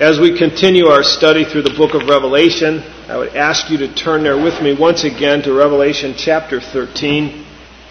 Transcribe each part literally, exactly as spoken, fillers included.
As we continue our study through the book of Revelation, I would ask you to turn there with me once again to Revelation chapter thirteen.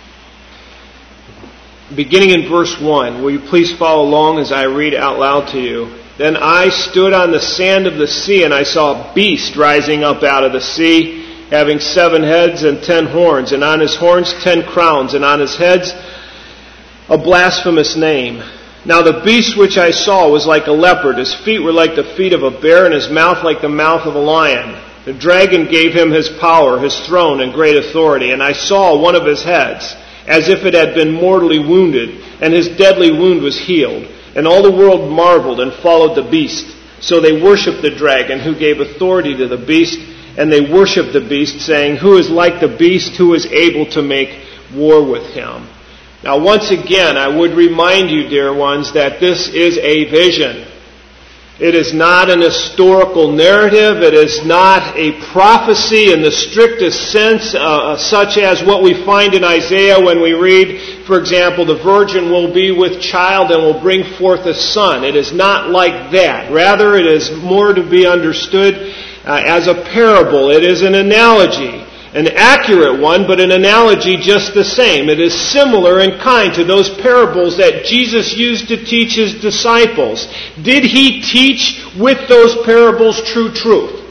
Beginning in verse one, will you please follow along as I read out loud to you? Then I stood on the sand of the sea, and I saw a beast rising up out of the sea, having seven heads and ten horns, and on his horns ten crowns, and on his heads a blasphemous name. Now the beast which I saw was like a leopard. His feet were like the feet of a bear, and his mouth like the mouth of a lion. The dragon gave him his power, his throne, and great authority. And I saw one of his heads, as if it had been mortally wounded, and his deadly wound was healed. And all the world marveled and followed the beast. So they worshipped the dragon, who gave authority to the beast, and they worshipped the beast, saying, Who is like the beast, who is able to make war with him? Now, once again, I would remind you, dear ones, that this is a vision. It is not an historical narrative. It is not a prophecy in the strictest sense, uh, such as what we find in Isaiah when we read, for example, the virgin will be with child and will bring forth a son. It is not like that. Rather, it is more to be understood uh, as a parable. It is an analogy. An accurate one, but an analogy just the same. It is similar in kind to those parables that Jesus used to teach His disciples. Did He teach with those parables true truth?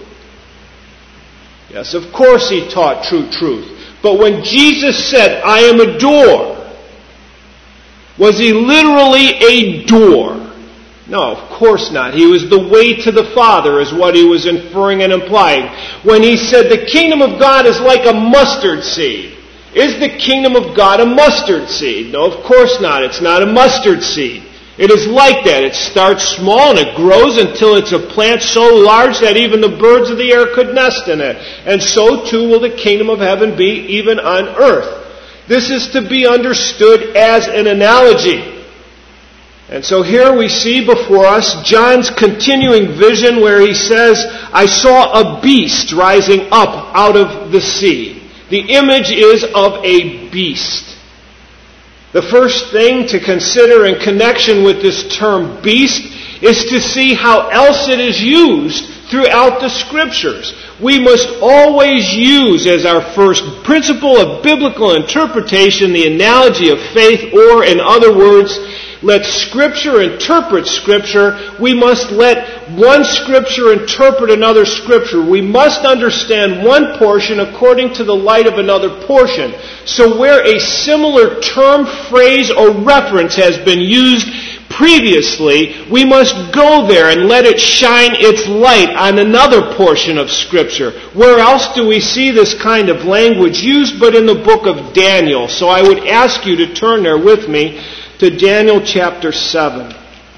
Yes, of course He taught true truth. But when Jesus said, I am a door, was He literally a door? No, of course not. He was the way to the Father, is what He was inferring and implying. When He said the kingdom of God is like a mustard seed. Is the kingdom of God a mustard seed? No, of course not. It's not a mustard seed. It is like that. It starts small and it grows until it's a plant so large that even the birds of the air could nest in it. And so too will the kingdom of heaven be even on earth. This is to be understood as an analogy. And so here we see before us John's continuing vision where he says, I saw a beast rising up out of the sea. The image is of a beast. The first thing to consider in connection with this term beast is to see how else it is used throughout the Scriptures. We must always use as our first principle of biblical interpretation the analogy of faith, or in other words, let Scripture interpret Scripture. We must let one Scripture interpret another Scripture. We must understand one portion according to the light of another portion. So where a similar term, phrase, or reference has been used previously, we must go there and let it shine its light on another portion of Scripture. Where else do we see this kind of language used but in the book of Daniel? So I would ask you to turn there with me to Daniel chapter seven.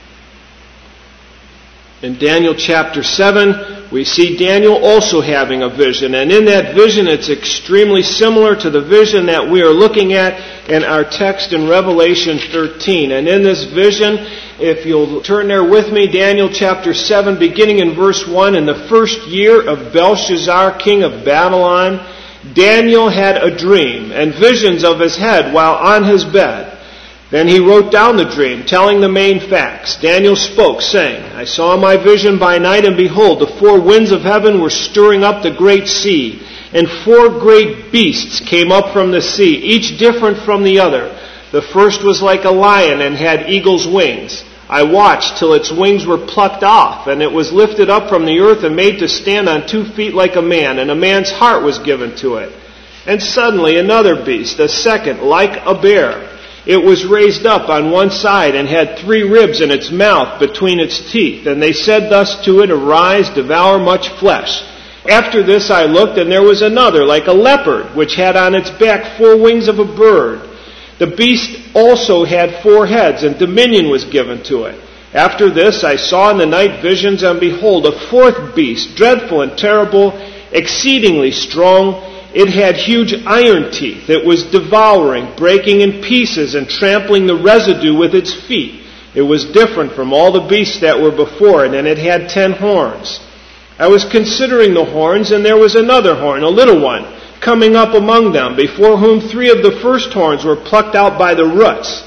In Daniel chapter seven, we see Daniel also having a vision. And in that vision, it's extremely similar to the vision that we are looking at in our text in Revelation thirteen. And in this vision, if you'll turn there with me, Daniel chapter seven, beginning in verse one, in the first year of Belshazzar, king of Babylon, Daniel had a dream and visions of his head while on his bed. Then he wrote down the dream, telling the main facts. Daniel spoke, saying, I saw my vision by night, and behold, the four winds of heaven were stirring up the great sea, and four great beasts came up from the sea, each different from the other. The first was like a lion and had eagle's wings. I watched till its wings were plucked off, and it was lifted up from the earth and made to stand on two feet like a man, and a man's heart was given to it. And suddenly another beast, a second, like a bear. It was raised up on one side and had three ribs in its mouth between its teeth. And they said thus to it, Arise, devour much flesh. After this I looked, and there was another, like a leopard, which had on its back four wings of a bird. The beast also had four heads, and dominion was given to it. After this I saw in the night visions, and behold, a fourth beast, dreadful and terrible, exceedingly strong. It had huge iron teeth. It was devouring, breaking in pieces, and trampling the residue with its feet. It was different from all the beasts that were before it, and it had ten horns. I was considering the horns, and there was another horn, a little one, coming up among them, before whom three of the first horns were plucked out by the roots.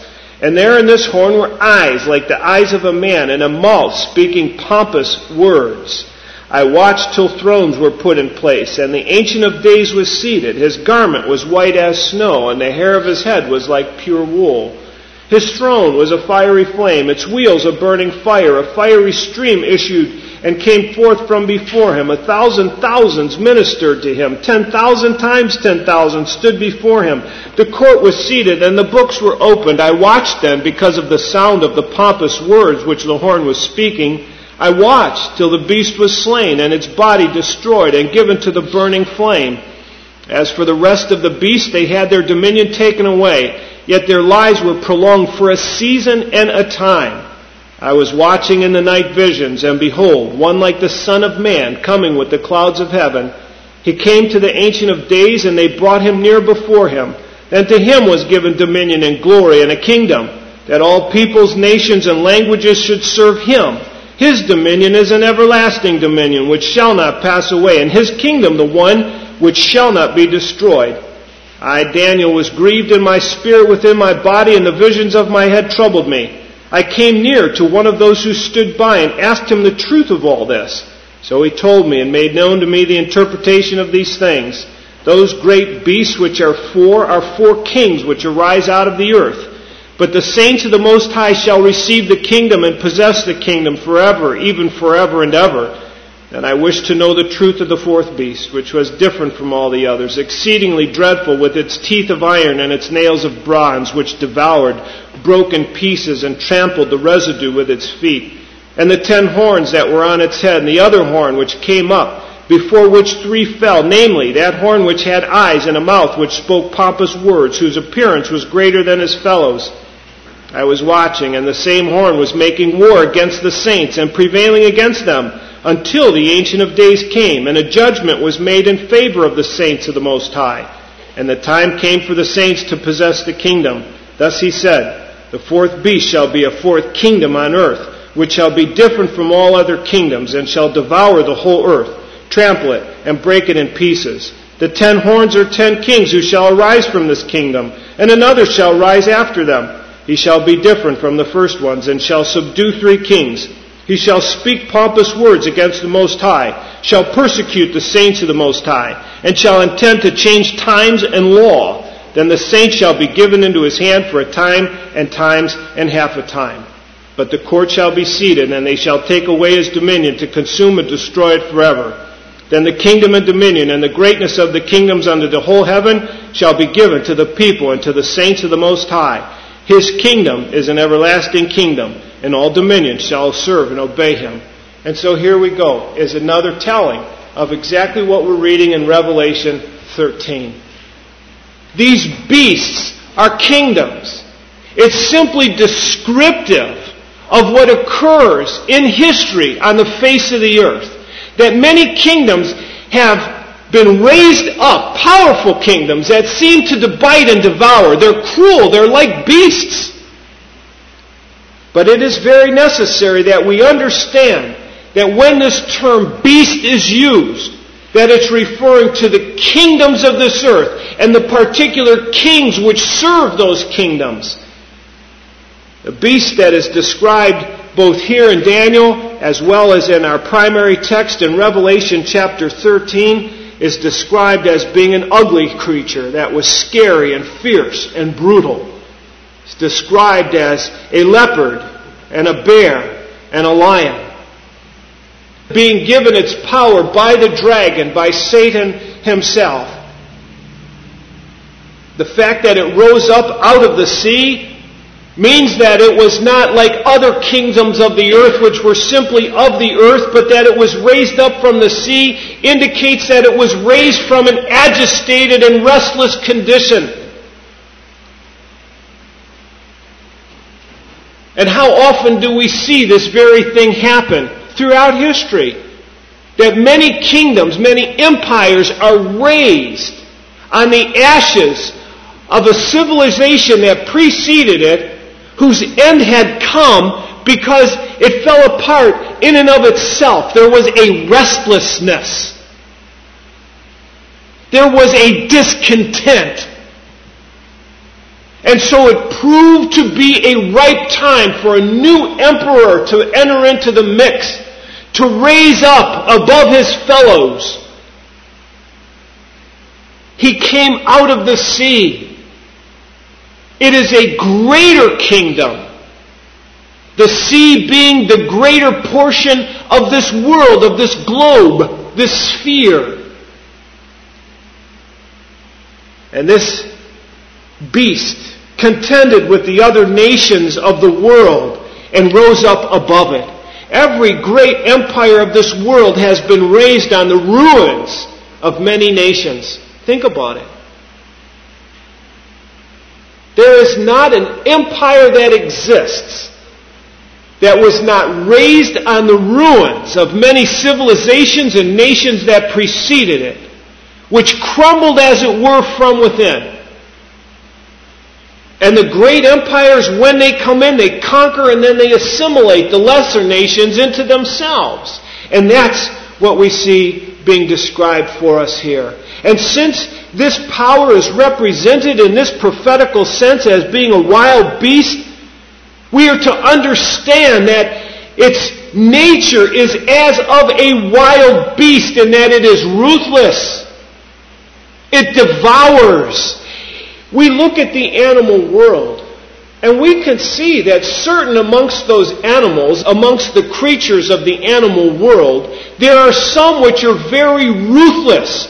And there in this horn were eyes like the eyes of a man, and a mouth speaking pompous words. I watched till thrones were put in place, and the Ancient of Days was seated. His garment was white as snow, and the hair of his head was like pure wool. His throne was a fiery flame, its wheels a burning fire. A fiery stream issued and came forth from before him. A thousand thousands ministered to him. Ten thousand times ten thousand stood before him. The court was seated, and the books were opened. I watched them because of the sound of the pompous words which the horn was speaking. I watched till the beast was slain, and its body destroyed and given to the burning flame. As for the rest of the beasts, they had their dominion taken away, yet their lives were prolonged for a season and a time. I was watching in the night visions, and behold, one like the Son of Man coming with the clouds of heaven. He came to the Ancient of Days, and they brought him near before him. And to him was given dominion and glory and a kingdom, that all peoples, nations, and languages should serve him. His dominion is an everlasting dominion, which shall not pass away, and his kingdom the one which shall not be destroyed. I, Daniel, was grieved in my spirit within my body, and the visions of my head troubled me. I came near to one of those who stood by and asked him the truth of all this. So he told me and made known to me the interpretation of these things. Those great beasts which are four are four kings which arise out of the earth. But the saints of the Most High shall receive the kingdom and possess the kingdom forever, even forever and ever. And I wish to know the truth of the fourth beast, which was different from all the others, exceedingly dreadful, with its teeth of iron and its nails of bronze, which devoured, broke in pieces, and trampled the residue with its feet. And the ten horns that were on its head, and the other horn which came up, before which three fell, namely, that horn which had eyes and a mouth which spoke pompous words, whose appearance was greater than his fellows. I was watching, and the same horn was making war against the saints and prevailing against them, until the Ancient of Days came, and a judgment was made in favor of the saints of the Most High. And the time came for the saints to possess the kingdom. Thus he said, the fourth beast shall be a fourth kingdom on earth, which shall be different from all other kingdoms, and shall devour the whole earth, trample it, and break it in pieces. The ten horns are ten kings who shall arise from this kingdom, and another shall rise after them. He shall be different from the first ones, and shall subdue three kings. He shall speak pompous words against the Most High, shall persecute the saints of the Most High, and shall intend to change times and law. Then the saints shall be given into his hand for a time, and times, and half a time. But the court shall be seated, and they shall take away his dominion to consume and destroy it forever. Then the kingdom and dominion and the greatness of the kingdoms under the whole heaven shall be given to the people and to the saints of the Most High. His kingdom is an everlasting kingdom, and all dominions shall serve and obey him. And so here we go, is another telling of exactly what we're reading in Revelation thirteen. These beasts are kingdoms. It's simply descriptive of what occurs in history on the face of the earth. That many kingdoms have been raised up, powerful kingdoms that seem to bite and devour. They're cruel. They're like beasts. But it is very necessary that we understand that when this term beast is used, that it's referring to the kingdoms of this earth and the particular kings which serve those kingdoms. The beast that is described both here in Daniel as well as in our primary text in Revelation chapter thirteen is described as being an ugly creature that was scary and fierce and brutal. It's described as a leopard and a bear and a lion. Being given its power by the dragon, by Satan himself. The fact that it rose up out of the sea means that it was not like other kingdoms of the earth which were simply of the earth, but that it was raised up from the sea indicates that it was raised from an agitated and restless condition. And how often do we see this very thing happen throughout history? That many kingdoms, many empires are raised on the ashes of a civilization that preceded it, whose end had come because it fell apart in and of itself. There was a restlessness. There was a discontent. And so it proved to be a ripe time for a new emperor to enter into the mix, to raise up above his fellows. He came out of the sea. It is a greater kingdom. The sea being the greater portion of this world, of this globe, this sphere. And this beast contended with the other nations of the world and rose up above it. Every great empire of this world has been raised on the ruins of many nations. Think about it. There is not an empire that exists that was not raised on the ruins of many civilizations and nations that preceded it, which crumbled as it were from within. And the great empires, when they come in, they conquer and then they assimilate the lesser nations into themselves. And that's what we see being described for us here. And since this power is represented in this prophetical sense as being a wild beast, we are to understand that its nature is as of a wild beast in that it is ruthless. It devours. We look at the animal world and we can see that certain amongst those animals, amongst the creatures of the animal world, there are some which are very ruthless.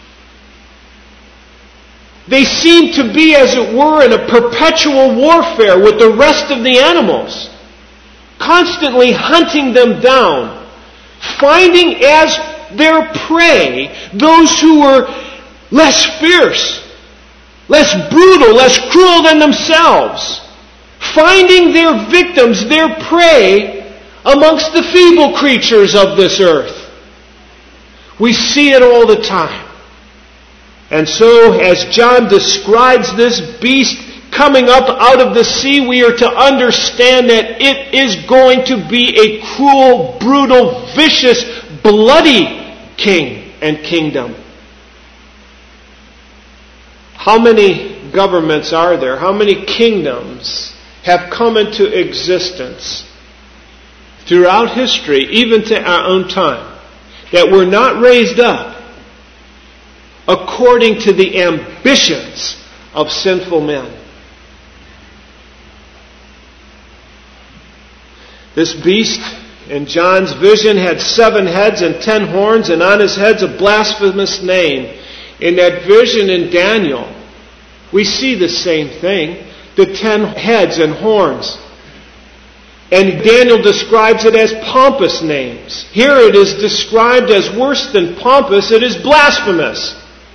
They seem to be, as it were, in a perpetual warfare with the rest of the animals, constantly hunting them down, finding as their prey those who were less fierce, less brutal, less cruel than themselves, finding their victims, their prey, amongst the feeble creatures of this earth. We see it all the time. And so, as John describes this beast coming up out of the sea, we are to understand that it is going to be a cruel, brutal, vicious, bloody king and kingdom. How many governments are there? How many kingdoms have come into existence throughout history, even to our own time, that were not raised up according to the ambitions of sinful men? This beast in John's vision had seven heads and ten horns, and on his heads a blasphemous name. In that vision in Daniel, we see the same thing, the ten heads and horns. And Daniel describes it as pompous names. Here it is described as worse than pompous, it is blasphemous.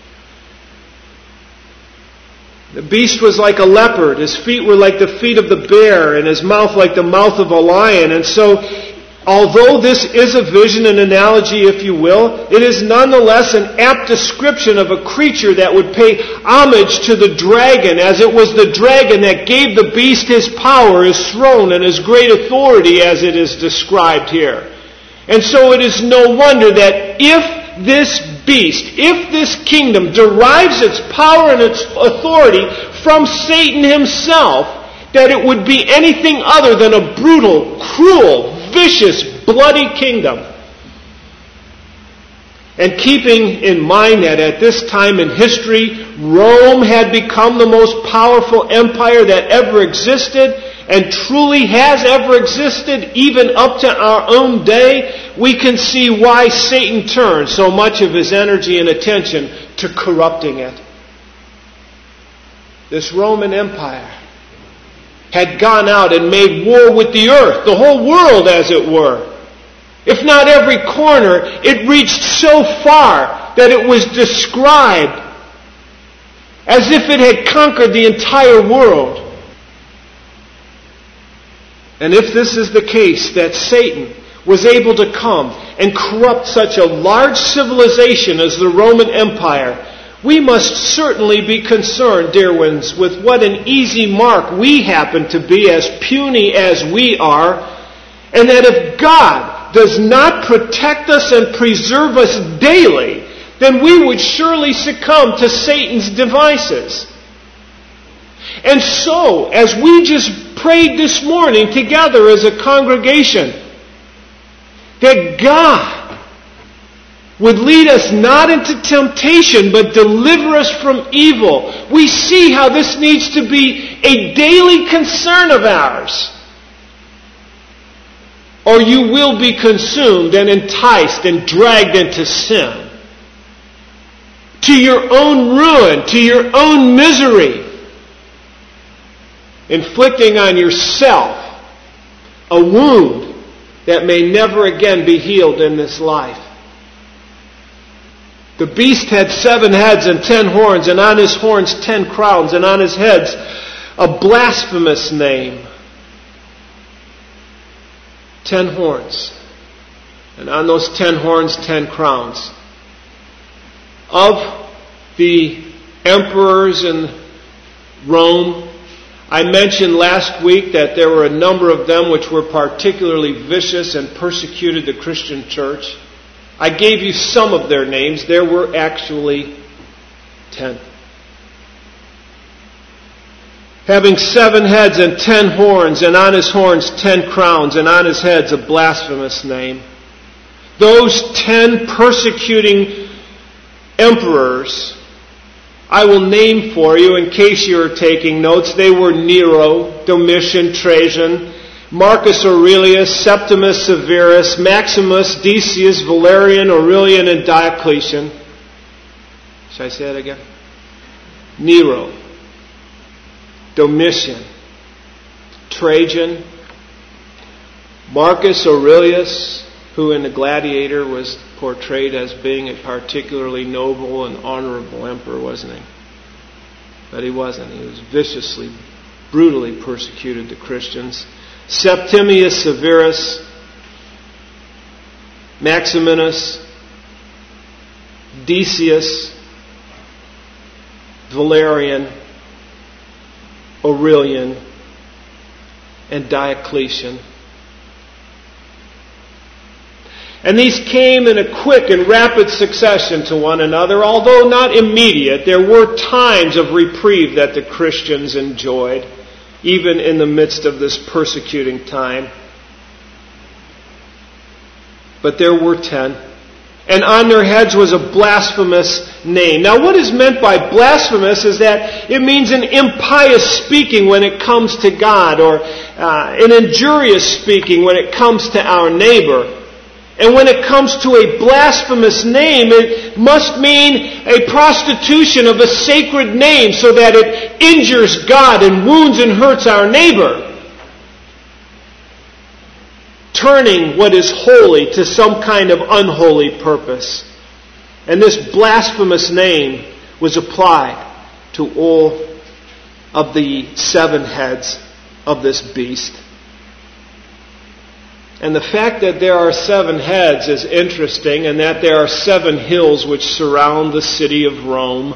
The beast was like a leopard, his feet were like the feet of the bear, and his mouth like the mouth of a lion. And so, although this is a vision, an analogy, if you will, it is nonetheless an apt description of a creature that would pay homage to the dragon, as it was the dragon that gave the beast his power, his throne, and his great authority, as it is described here. And so it is no wonder that if this beast, if this kingdom derives its power and its authority from Satan himself, that it would be anything other than a brutal, cruel, vicious, bloody kingdom. And keeping in mind that at this time in history, Rome had become the most powerful empire that ever existed, and truly has ever existed, even up to our own day, we can see why Satan turned so much of his energy and attention to corrupting it. This Roman Empire had gone out and made war with the earth, the whole world as it were. If not every corner, it reached so far that it was described as if it had conquered the entire world. And if this is the case, that Satan was able to come and corrupt such a large civilization as the Roman Empire, we must certainly be concerned, dear ones, with what an easy mark we happen to be, as puny as we are, and that if God does not protect us and preserve us daily, then we would surely succumb to Satan's devices. And so, as we just prayed this morning together as a congregation, that God would lead us not into temptation, but deliver us from evil. We see how this needs to be a daily concern of ours. Or you will be consumed and enticed and dragged into sin. To your own ruin, to your own misery. Inflicting on yourself a wound that may never again be healed in this life. The beast had seven heads and ten horns, and on his horns ten crowns, and on his heads a blasphemous name. Ten horns. And on those ten horns, ten crowns. Of the emperors in Rome, I mentioned last week that there were a number of them which were particularly vicious and persecuted the Christian church. I gave you some of their names. There were actually ten. Having seven heads and ten horns, and on his horns ten crowns, and on his heads a blasphemous name. Those ten persecuting emperors, I will name for you in case you are taking notes. They were Nero, Domitian, Trajan, Marcus Aurelius, Septimus Severus, Maximus, Decius, Valerian, Aurelian, and Diocletian. Should I say it again? Nero, Domitian, Trajan, Marcus Aurelius, who in The Gladiator was portrayed as being a particularly noble and honorable emperor, wasn't he? But he wasn't. He was viciously, brutally persecuted the Christians. Septimius Severus, Maximinus, Decius, Valerian, Aurelian, and Diocletian. And these came in a quick and rapid succession to one another, although not immediate. There were times of reprieve that the Christians enjoyed, even in the midst of this persecuting time. But there were ten. And on their heads was a blasphemous name. Now what is meant by blasphemous is that it means an impious speaking when it comes to God, or uh, an injurious speaking when it comes to our neighbor. And when it comes to a blasphemous name, it must mean a prostitution of a sacred name so that it injures God and wounds and hurts our neighbor. Turning what is holy to some kind of unholy purpose. And this blasphemous name was applied to all of the seven heads of this beast. And the fact that there are seven heads is interesting, and that there are seven hills which surround the city of Rome.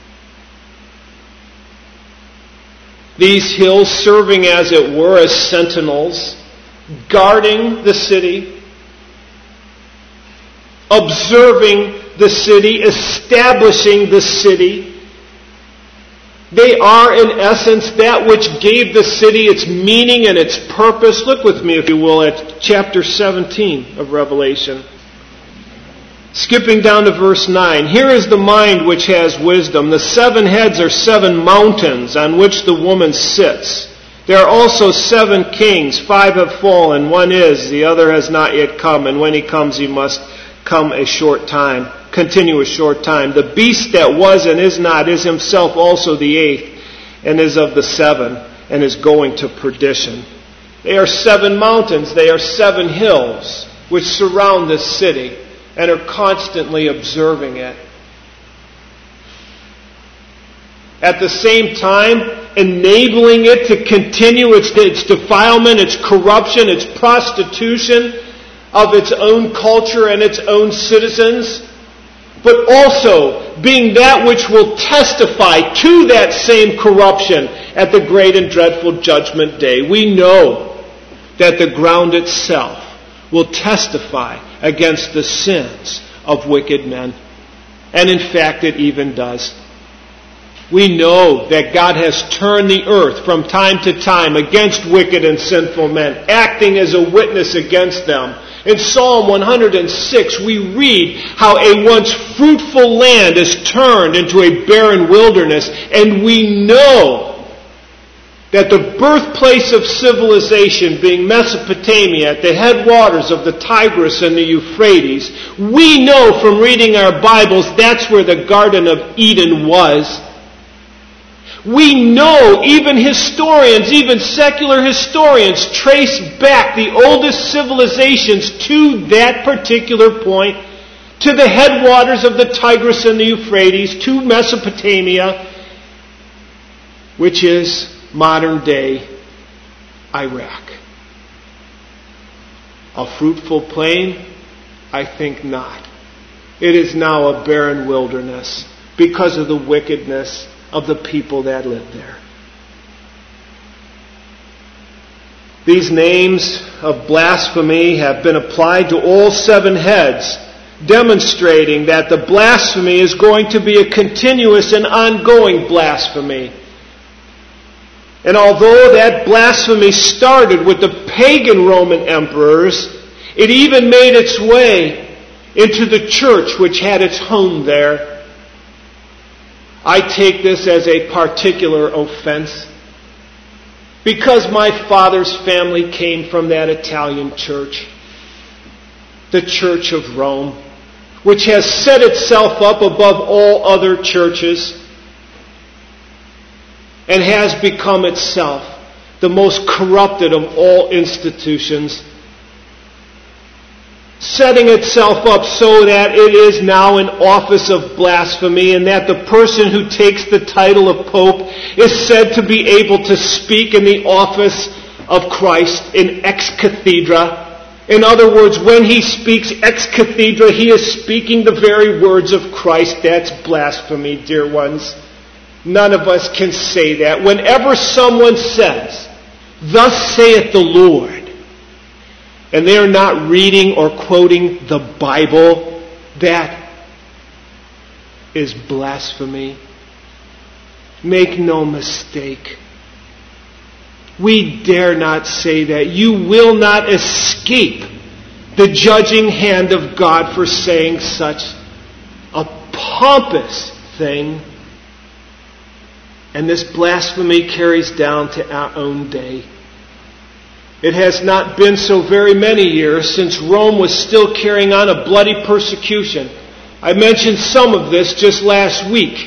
These hills serving, as it were, as sentinels, guarding the city, observing the city, establishing the city. They are, in essence, that which gave the city its meaning and its purpose. Look with me, if you will, at chapter seventeen of Revelation. Skipping down to verse nine. Here is the mind which has wisdom. The seven heads are seven mountains on which the woman sits. There are also seven kings. Five have fallen. One is, the other has not yet come. And when he comes, he must come a short time. Continue a short time. The beast that was and is not is himself also the eighth, and is of the seven, and is going to perdition. They are seven mountains, they are seven hills, which surround this city, and are constantly observing it. At the same time, enabling it to continue its, its defilement, its corruption, its prostitution of its own culture and its own citizens, but also being that which will testify to that same corruption at the great and dreadful judgment day. We know that the ground itself will testify against the sins of wicked men. And in fact, it even does. We know that God has turned the earth from time to time against wicked and sinful men, acting as a witness against them. In Psalm one hundred six, we read how a once fruitful land is turned into a barren wilderness, and we know that the birthplace of civilization, being Mesopotamia, at the headwaters of the Tigris and the Euphrates, we know from reading our Bibles that's where the Garden of Eden was. We know, even historians, even secular historians, trace back the oldest civilizations to that particular point, to the headwaters of the Tigris and the Euphrates, to Mesopotamia, which is modern-day Iraq. A fruitful plain? I think not. It is now a barren wilderness because of the wickedness of the people that live there. These names of blasphemy have been applied to all seven heads, demonstrating that the blasphemy is going to be a continuous and ongoing blasphemy. And although that blasphemy started with the pagan Roman emperors, it even made its way into the church, which had its home there. I take this as a particular offense because my father's family came from that Italian church, the Church of Rome, which has set itself up above all other churches and has become itself the most corrupted of all institutions, setting itself up so that it is now an office of blasphemy, and that the person who takes the title of Pope is said to be able to speak in the office of Christ in ex cathedra. In other words, when he speaks ex cathedra, he is speaking the very words of Christ. That's blasphemy, dear ones. None of us can say that. Whenever someone says, "Thus saith the Lord," and they are not reading or quoting the Bible, that is blasphemy. Make no mistake. We dare not say that. You will not escape the judging hand of God for saying such a pompous thing. And this blasphemy carries down to our own day. It has not been so very many years since Rome was still carrying on a bloody persecution. I mentioned some of this just last week,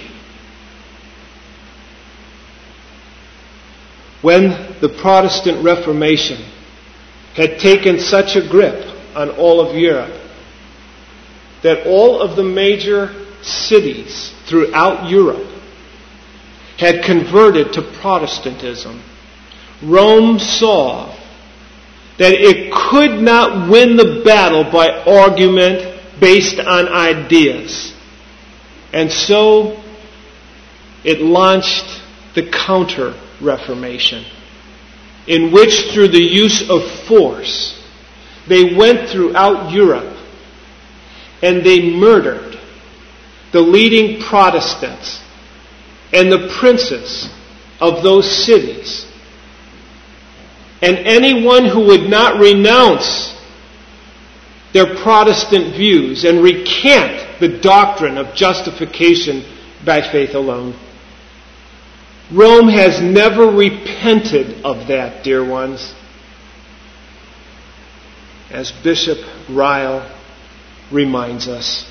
when the Protestant Reformation had taken such a grip on all of Europe that all of the major cities throughout Europe had converted to Protestantism. Rome saw that it could not win the battle by argument based on ideas. And so it launched the Counter-Reformation, in which through the use of force, they went throughout Europe and they murdered the leading Protestants and the princes of those cities. And anyone who would not renounce their Protestant views and recant the doctrine of justification by faith alone. Rome has never repented of that, dear ones. As Bishop Ryle reminds us.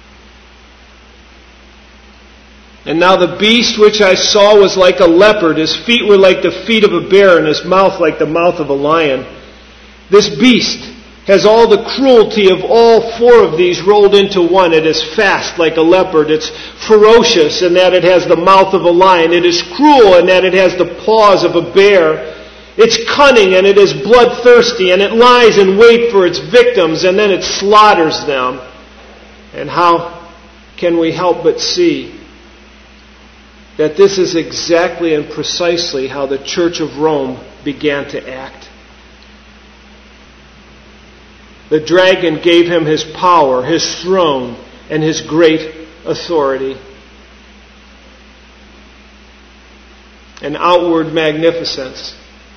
And now the beast which I saw was like a leopard. His feet were like the feet of a bear, and his mouth like the mouth of a lion. This beast has all the cruelty of all four of these rolled into one. It is fast like a leopard. It's ferocious in that it has the mouth of a lion. It is cruel in that it has the paws of a bear. It's cunning and it is bloodthirsty, and it lies in wait for its victims, and then it slaughters them. And how can we help but see that this is exactly and precisely how the Church of Rome began to act? The dragon gave him his power, his throne, and his great authority. and outward magnificence.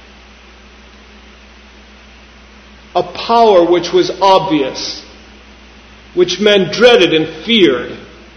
A power which was obvious, which men dreaded and feared,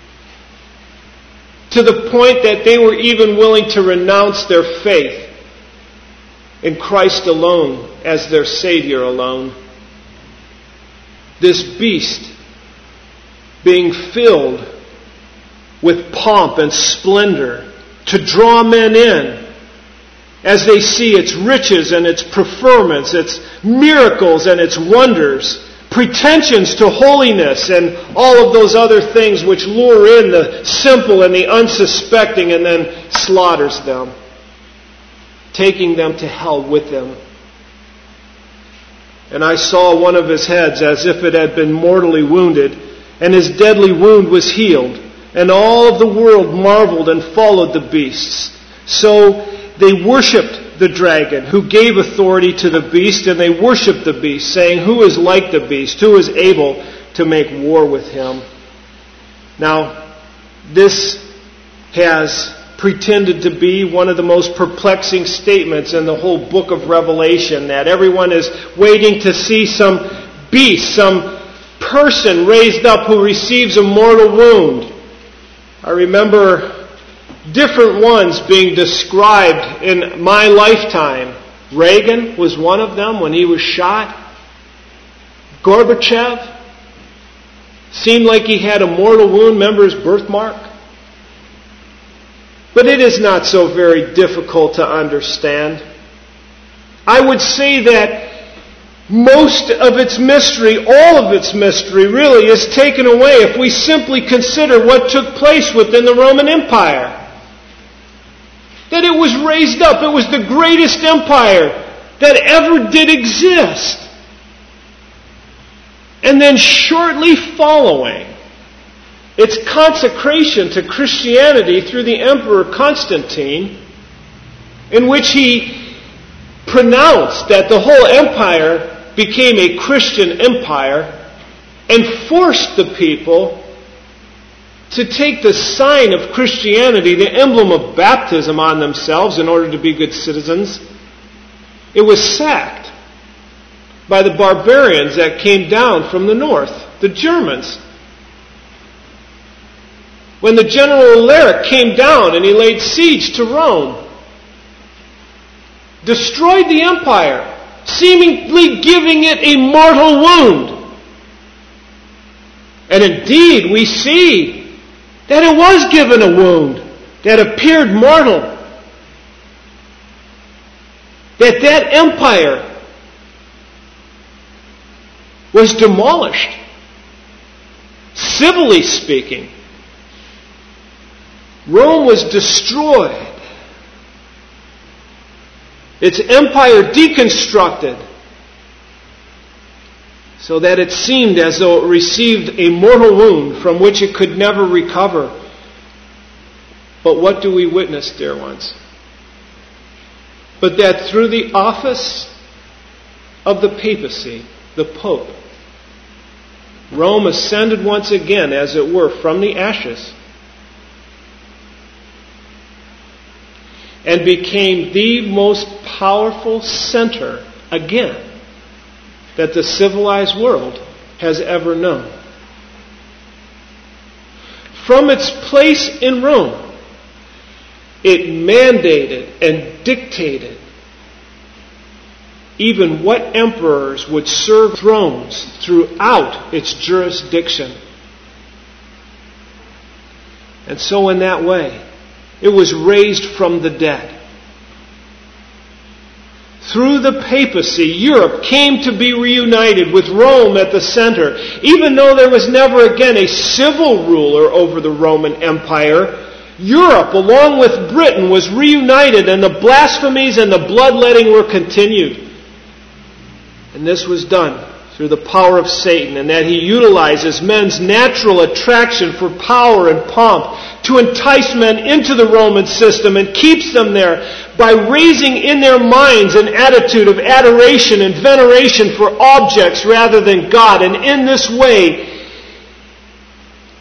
to the point that they were even willing to renounce their faith in Christ alone as their Savior alone. This beast being filled with pomp and splendor to draw men in as they see its riches and its preferments, its miracles and its wonders, pretensions to holiness and all of those other things which lure in the simple and the unsuspecting and then slaughters them, taking them to hell with them. And I saw one of his heads as if it had been mortally wounded, and his deadly wound was healed. And all of the world marveled and followed the beasts. So they worshipped the dragon, who gave authority to the beast, and they worshipped the beast, saying, "Who is like the beast? Who is able to make war with him?" Now, this has pretended to be one of the most perplexing statements in the whole book of Revelation, that everyone is waiting to see some beast, some person raised up who receives a mortal wound. I remember different ones being described in my lifetime. Reagan was one of them when he was shot. Gorbachev seemed like he had a mortal wound. Remember his birthmark? But it is not so very difficult to understand. I would say that most of its mystery, all of its mystery really, is taken away if we simply consider what took place within the Roman Empire. That it was raised up. It was the greatest empire that ever did exist. And then shortly following its consecration to Christianity through the Emperor Constantine, in which he pronounced that the whole empire became a Christian empire and forced the people to take the sign of Christianity, the emblem of baptism, on themselves in order to be good citizens. It was sacked by the barbarians that came down from the north, the Germans. When the General Alaric came down and he laid siege to Rome, destroyed the empire, seemingly giving it a mortal wound. And indeed, we see that it was given a wound that appeared mortal. That that empire was demolished, civilly speaking. Rome was destroyed. Its empire deconstructed, so that it seemed as though it received a mortal wound from which it could never recover. But what do we witness, dear ones? But that through the office of the papacy, the Pope, Rome ascended once again, as it were, from the ashes, and became the most powerful center again that the civilized world has ever known. From its place in Rome, it mandated and dictated even what emperors would serve thrones throughout its jurisdiction. And so in that way, it was raised from the dead. Through the papacy, Europe came to be reunited with Rome at the center. Even though there was never again a civil ruler over the Roman Empire, Europe, along with Britain, was reunited, and the blasphemies and the bloodletting were continued. And this was done through the power of Satan, and that he utilizes men's natural attraction for power and pomp to entice men into the Roman system and keeps them there by raising in their minds an attitude of adoration and veneration for objects rather than God. And in this way,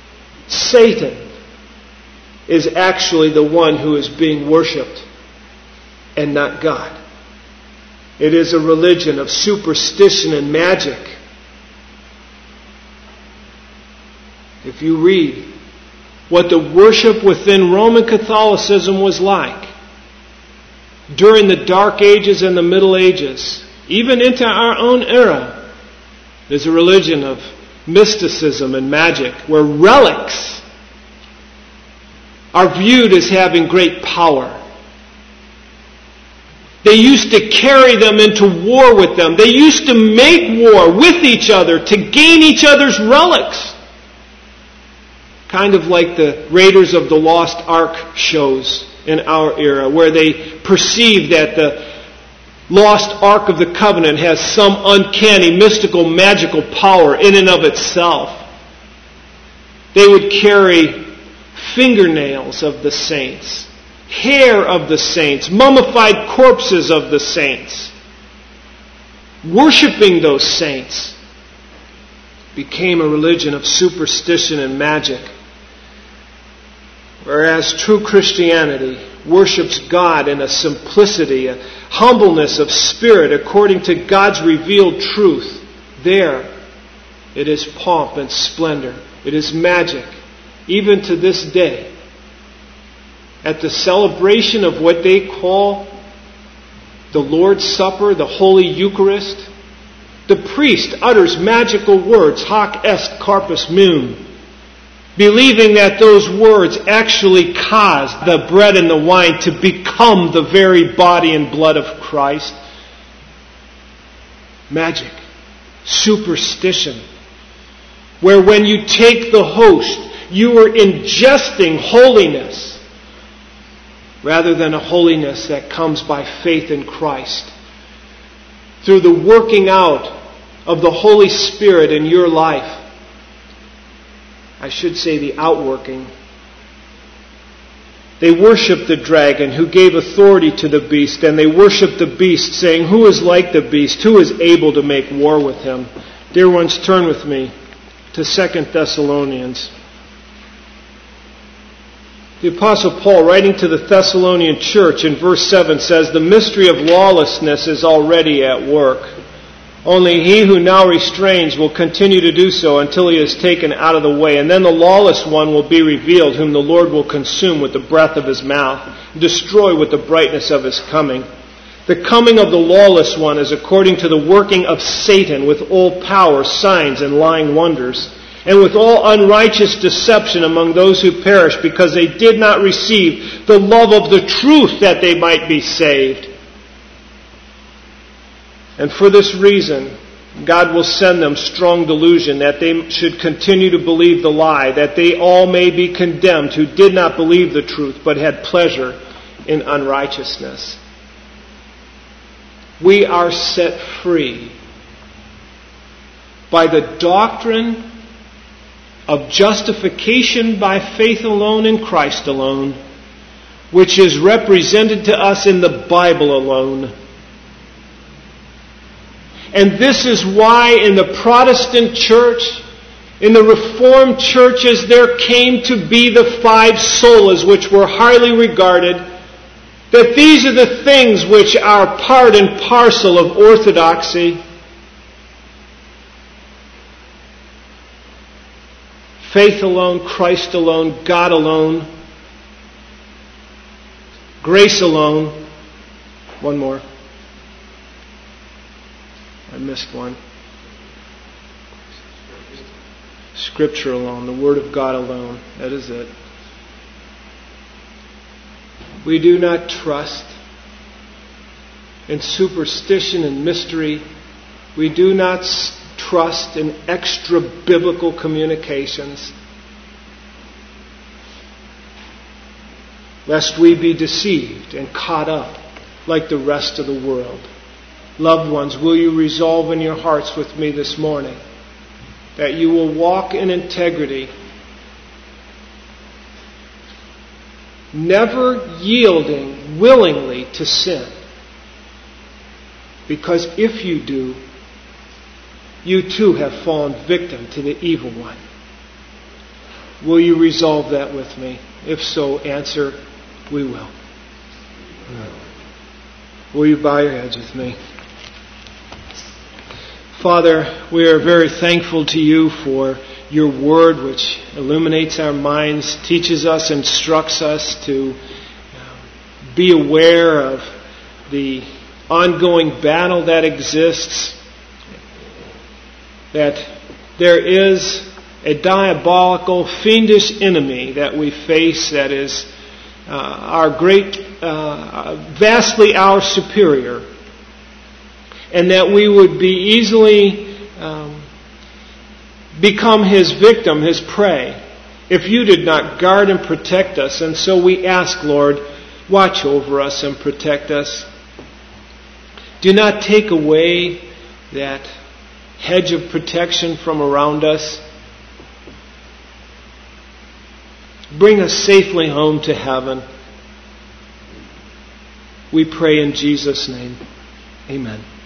Satan is actually the one who is being worshipped and not God. It is a religion of superstition and magic. If you read what the worship within Roman Catholicism was like during the Dark Ages and the Middle Ages, even into our own era, there's a religion of mysticism and magic where relics are viewed as having great power. They used to carry them into war with them. They used to make war with each other to gain each other's relics. Kind of like the Raiders of the Lost Ark shows in our era, where they perceive that the lost Ark of the Covenant has some uncanny, mystical, magical power in and of itself. They would carry fingernails of the saints, hair of the saints, mummified corpses of the saints. Worshipping those saints became a religion of superstition and magic. Whereas true Christianity worships God in a simplicity, a humbleness of spirit according to God's revealed truth. There, it is pomp and splendor. It is magic. Even to this day, at the celebration of what they call the Lord's Supper, the Holy Eucharist, the priest utters magical words, hoc est corpus meum, believing that those words actually cause the bread and the wine to become the very body and blood of Christ. Magic, superstition, where when you take the host, you are ingesting holiness rather than a holiness that comes by faith in Christ. Through the working out of the Holy Spirit in your life. I should say the outworking. They worship the dragon who gave authority to the beast, and they worship the beast, saying, "Who is like the beast? Who is able to make war with him?" Dear ones, turn with me to Second Thessalonians. The Apostle Paul, writing to the Thessalonian church in verse seven, says, "The mystery of lawlessness is already at work. Only he who now restrains will continue to do so until he is taken out of the way. And then the lawless one will be revealed, whom the Lord will consume with the breath of his mouth, and destroy with the brightness of his coming. The coming of the lawless one is according to the working of Satan with all power, signs, and lying wonders, and with all unrighteous deception among those who perish, because they did not receive the love of the truth that they might be saved. And for this reason, God will send them strong delusion, that they should continue to believe the lie, that they all may be condemned who did not believe the truth, but had pleasure in unrighteousness." We are set free by the doctrine of justification by faith alone in Christ alone, which is represented to us in the Bible alone. And this is why in the Protestant church, in the Reformed churches, there came to be the five solas, which were highly regarded, that these are the things which are part and parcel of orthodoxy. Faith alone, Christ alone, God alone, grace alone. One more. I missed one. Scripture alone, the Word of God alone. That is it. We do not trust in superstition and mystery. We do not trust in extra biblical communications, lest we be deceived and caught up like the rest of the world. Loved ones, will you resolve in your hearts with me this morning that you will walk in integrity, never yielding willingly to sin? Because if you do, you too have fallen victim to the evil one. Will you resolve that with me? If so, answer, we will. Will you bow your heads with me? Father, we are very thankful to you for your word, which illuminates our minds, teaches us, instructs us to be aware of the ongoing battle that exists, that there is a diabolical, fiendish enemy that we face that is uh, our great, uh, vastly our superior, and that we would be easily um, become his victim, his prey, if you did not guard and protect us. And so we ask, Lord, watch over us and protect us. Do not take away that hedge of protection from around us. Bring us safely home to heaven. We pray in Jesus' name. Amen.